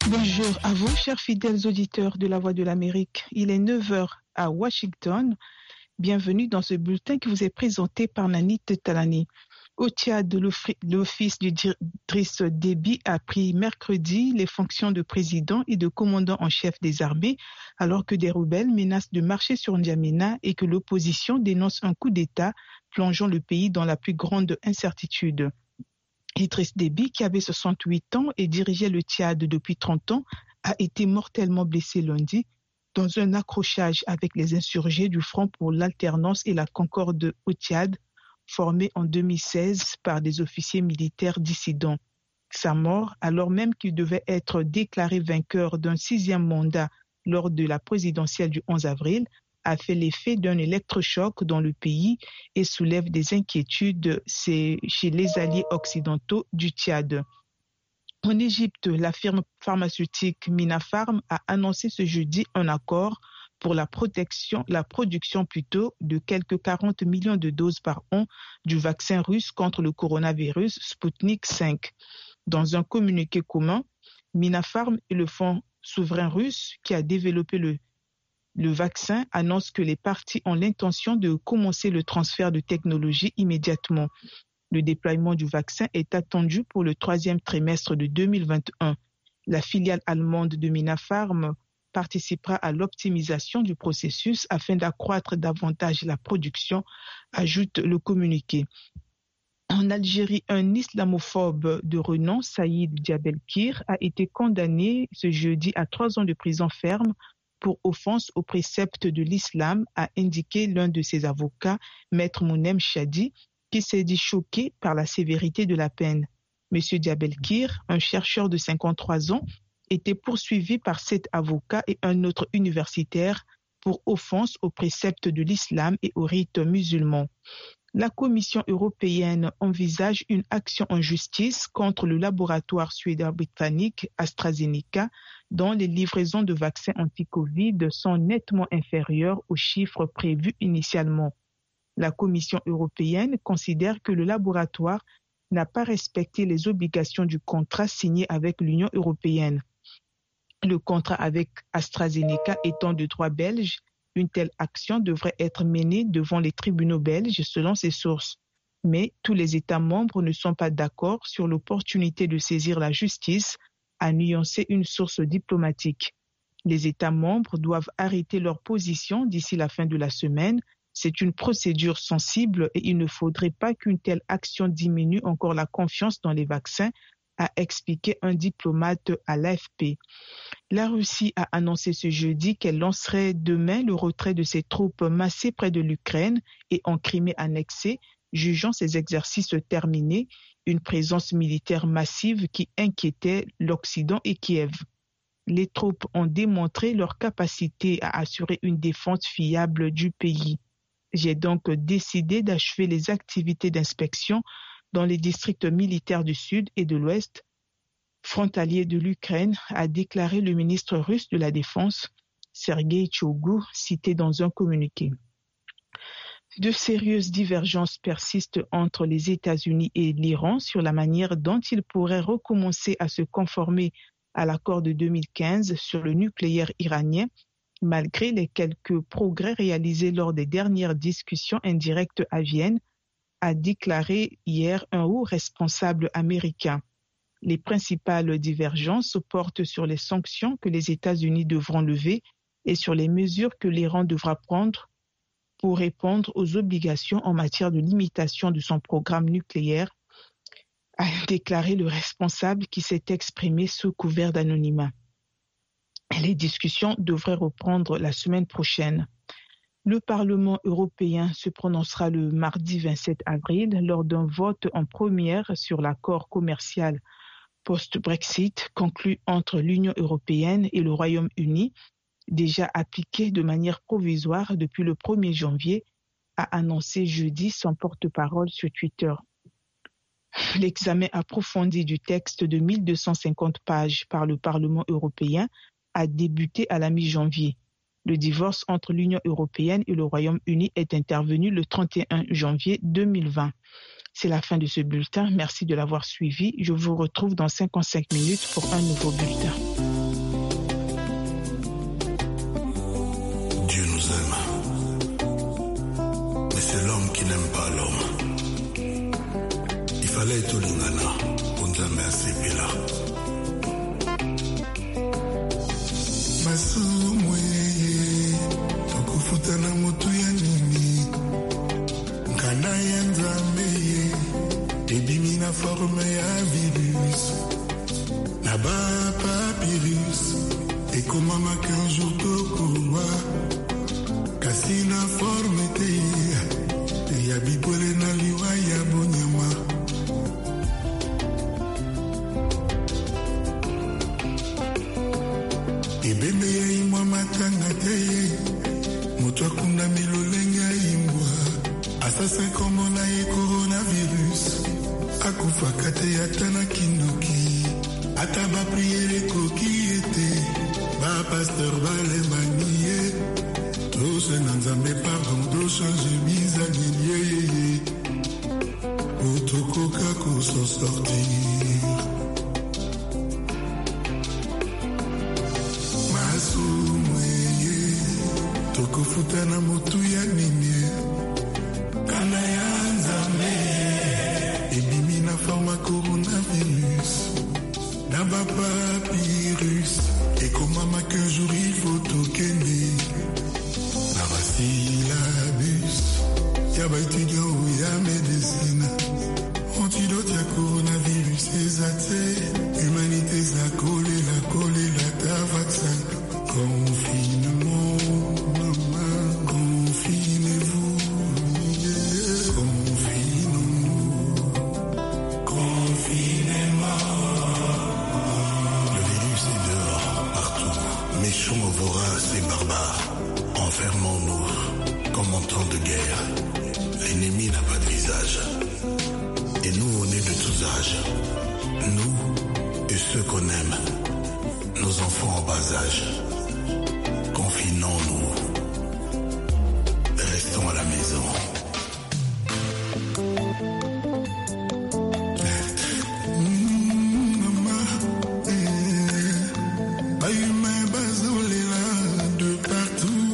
Bonjour à vous, chers fidèles auditeurs de la Voix de l'Amérique. Il est 9 heures à Washington. Bienvenue dans ce bulletin qui vous est présenté par Nanit Talani. Au Tchad, l'office du Driss Déby a pris mercredi les fonctions de président et de commandant en chef des armées, alors que des rebelles menacent de marcher sur N'Djamena et que l'opposition dénonce un coup d'État plongeant le pays dans la plus grande incertitude. Idriss Déby, qui avait 68 ans et dirigeait le Tchad depuis 30 ans, a été mortellement blessé lundi dans un accrochage avec les insurgés du Front pour l'alternance et la concorde au Tchad, formé en 2016 par des officiers militaires dissidents. Sa mort, alors même qu'il devait être déclaré vainqueur d'un 6e mandat lors de la présidentielle du 11 avril, a fait l'effet d'un électrochoc dans le pays et soulève des inquiétudes chez les alliés occidentaux du Tchad. En Égypte, la firme pharmaceutique Minapharm a annoncé ce jeudi un accord pour la production de quelques 40 millions de doses par an du vaccin russe contre le coronavirus Sputnik V. Dans un communiqué commun, Minapharm et le Fonds souverain russe qui a développé le vaccin annonce que les parties ont l'intention de commencer le transfert de technologie immédiatement. Le déploiement du vaccin est attendu pour le 3e trimestre de 2021. La filiale allemande de Minapharm participera à l'optimisation du processus afin d'accroître davantage la production, ajoute le communiqué. En Algérie, un islamophobe de renom, Saïd Diabelkir, a été condamné ce jeudi à 3 ans de prison ferme pour offense aux préceptes de l'islam, a indiqué l'un de ses avocats, Maître Mounem Chadi, qui s'est dit choqué par la sévérité de la peine. Monsieur Diabelkir, un chercheur de 53 ans, était poursuivi par 7 avocats et un autre universitaire pour offense aux préceptes de l'islam et aux rites musulmans. La Commission européenne envisage une action en justice contre le laboratoire suédo-britannique AstraZeneca, dont les livraisons de vaccins anti-Covid sont nettement inférieures aux chiffres prévus initialement. La Commission européenne considère que le laboratoire n'a pas respecté les obligations du contrat signé avec l'Union européenne. Le contrat avec AstraZeneca étant de droit belge, une telle action devrait être menée devant les tribunaux belges selon ces sources. Mais tous les États membres ne sont pas d'accord sur l'opportunité de saisir la justice, a nuancé une source diplomatique. Les États membres doivent arrêter leur position d'ici la fin de la semaine. C'est une procédure sensible et il ne faudrait pas qu'une telle action diminue encore la confiance dans les vaccins, a expliqué un diplomate à l'AFP. La Russie a annoncé ce jeudi qu'elle lancerait demain le retrait de ses troupes massées près de l'Ukraine et en Crimée annexée, jugeant ces exercices terminés, une présence militaire massive qui inquiétait l'Occident et Kiev. Les troupes ont démontré leur capacité à assurer une défense fiable du pays. J'ai donc décidé d'achever les activités d'inspection dans les districts militaires du Sud et de l'Ouest, frontaliers de l'Ukraine, a déclaré le ministre russe de la Défense, Sergei Shoigu, cité dans un communiqué. De sérieuses divergences persistent entre les États-Unis et l'Iran sur la manière dont ils pourraient recommencer à se conformer à l'accord de 2015 sur le nucléaire iranien, malgré les quelques progrès réalisés lors des dernières discussions indirectes à Vienne, a déclaré hier un haut responsable américain. Les principales divergences portent sur les sanctions que les États-Unis devront lever et sur les mesures que l'Iran devra prendre pour répondre aux obligations en matière de limitation de son programme nucléaire, a déclaré le responsable qui s'est exprimé sous couvert d'anonymat. Les discussions devraient reprendre la semaine prochaine. Le Parlement européen se prononcera le mardi 27 avril lors d'un vote en première sur l'accord commercial post-Brexit conclu entre l'Union européenne et le Royaume-Uni, déjà appliqué de manière provisoire depuis le 1er janvier, a annoncé jeudi son porte-parole sur Twitter. L'examen approfondi du texte de 1250 pages par le Parlement européen a débuté à la mi-janvier. Le divorce entre l'Union européenne et le Royaume-Uni est intervenu le 31 janvier 2020. C'est la fin de ce bulletin. Merci de l'avoir suivi. Je vous retrouve dans 55 minutes pour un nouveau bulletin. Dieu nous aime. Mais c'est l'homme qui n'aime pas l'homme. Il fallait tout l'ingana pour nous amener à ces pays-là. Masumweye tokufutana motu ya nini nkana ya nzameye ebimi na forme ya virus na ba papyrus ekomamaka un jour tokowa kasi na forme te ya bibwele na liwa ya bonyama. Ebembe ya imwa matanga te moto akunda milolenge ya imwa asasa komona ye coronavirus akufaka te ata na kindoki ata bapriere ekoki ete bapasteur balemani ye tose na nzambe pardon tochange bizaleli yeyeye otokoka koso sortir. Masumweye tokofuta na motu ya nini kana ya nzambe ebimi na forma coronavirus na ba papyrus ekomama qu'un jour il faut tokende na basilabus ya baétudiant ou ya médecine antidote ya coronavirus eza te humanité eza kolela ta vaccin. Confinement, maman, confinez-vous, confinons-nous, confinez-moi. Le virus est dehors, partout, méchant, vorace et barbare. Enfermons-nous, comme en temps de guerre. L'ennemi n'a pas de visage. Et nous, on est de tous âges. Nous et ceux qu'on aime. Nos enfants en bas âge. Confinons-nous. Restons à la maison. De partout.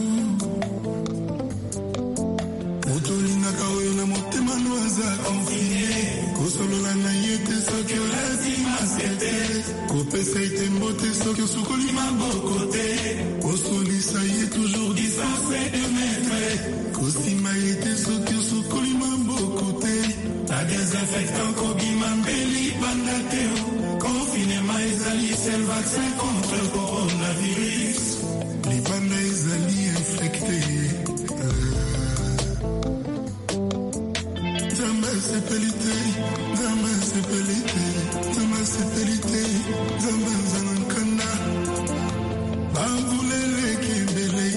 Otolina kaola motema noaza confiné. Kosolola na yete soki lazima sete. Kopesa ite mbote soki osukoli maboko te. Kosolisa ye toujours distance de mètres. Kosima yete soki osukoli maboko te. Na désinfectant kobima mbeli banda te. Confinement ezali seul vaccin contre le coronavirus. Les banda ezali infecté. Zamba sepelite, zamba sepelite, zamba sepelite, zamba zanankana. Bambulele kibele,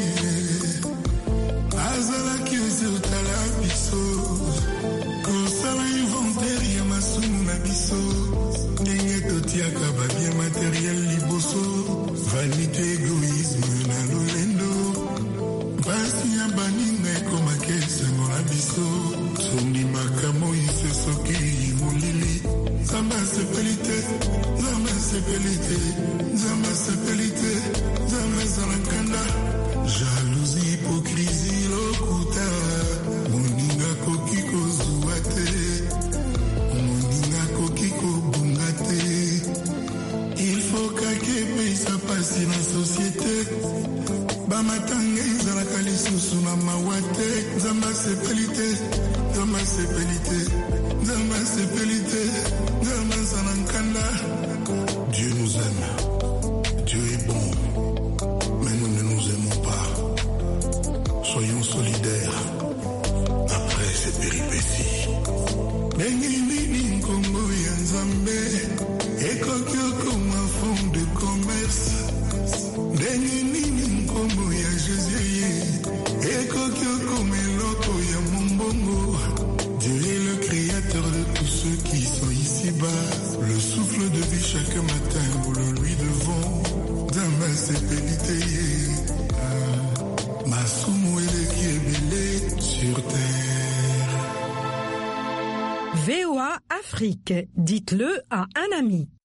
azala kiose utala biso. Kosala inventaire ya masumu na biso. Ndenge totiaka babie matériel liboso. Vanité, égoïsme na lolendo. Basi ya baninga ekomaka esengo na biso. Sondi makamo ise soki molili. Zamba sepelite, zamba sepelite, zamba sepelite, zamba zalankanda. Jalousie, hypocrisie, lokuta. Moninga koki kozwa te. Moninga koki kobunga te. Il faut kake pesa pasi na société. Bamatanga ezalaka lisusu na mawa te. Zamba sepelite, zamba sepelite, zamba sepelite, zamba zalankanda. Dieu nous aime. Dieu est bon. Mais nous ne nous aimons pas. Soyons solidaires après ces péripéties. Nengini nkombo ya nzambe ekoki okoma fond de commerce. Nengini nkombo ya Jésus ekoki okoma eloko ya mombongo. Dieu est le créateur de tous ceux qui sont ici-bas. Le souffle de vie chaque matin, nous le lui devons. Zamba sepelite ye. Masumu eleki ebele sur terre. VOA Afrique, dites-le à un ami.